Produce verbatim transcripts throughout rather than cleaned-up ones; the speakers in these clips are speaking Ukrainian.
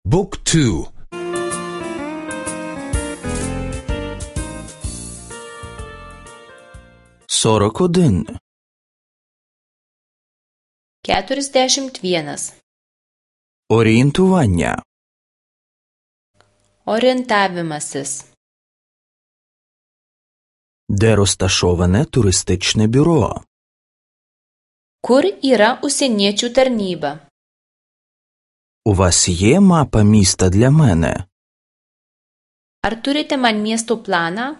Book two. сорок один. Keturiasdešimt vienas. Орієнтування. Orientavimasis. Де розташоване туристичне бюро? Kur yra užsieniečių tarnyba? У вас є мапа міста для мене? Ar turite man miesto planą?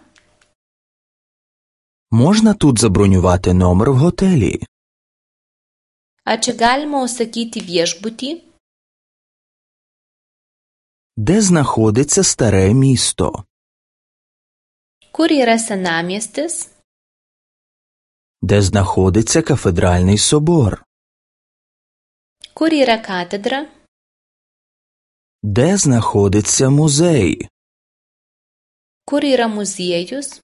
Можна тут забронювати номер в готелі? Ar čia galima užsakyti viešbutį? Де знаходиться старе місто? Kur yra senamiestis? Де знаходиться кафедральний собор? Kur yra katedra? Де знаходиться музей? Kur yra muziejus?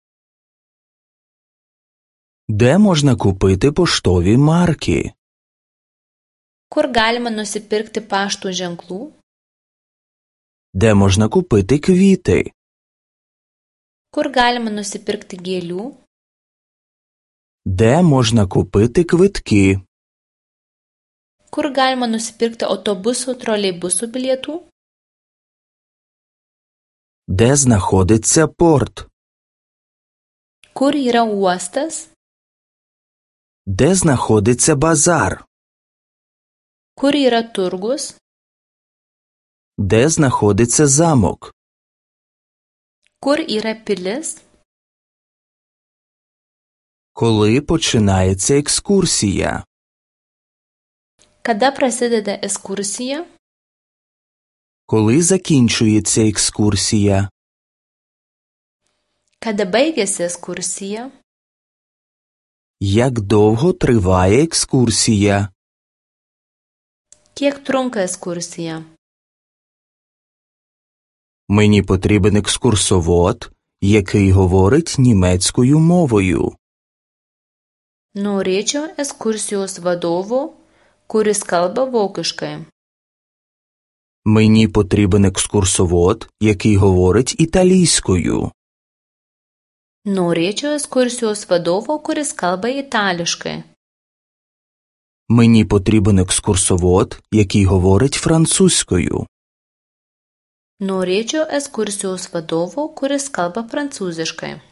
Де можна купити поштові марки? Kur galima nusipirkti pašto ženklų? Де можна купити квіти? Kur galima nusipirkti gėlių? Де можна купити квитки? Kur galima nusipirkti autobusų, troleibusų bilietų? Де знаходиться порт? Kur yra uostas? Де знаходиться базар? Kur yra turgus? Де знаходиться замок? Kur yra pilis? Коли починається екскурсія? Kada prasideda ekskursija? Коли закінчується екскурсія? Kada baigiasi ekskursija? Як довго триває екскурсія? Kiek trunka ekskursija? Мені потрібен екскурсовод, який говорить німецькою мовою. Norėčiau ekskursijos vadovo, kuris kalba vokiškai. Мені потрібен екскурсовод, який говорить італійською. Norėčiau ekskursijos vadovo, kuris kalba itališkai. Мені потрібен екскурсовод, який говорить французькою. Norėčiau ekskursijos vadovo, kuris kalba prancūziškai.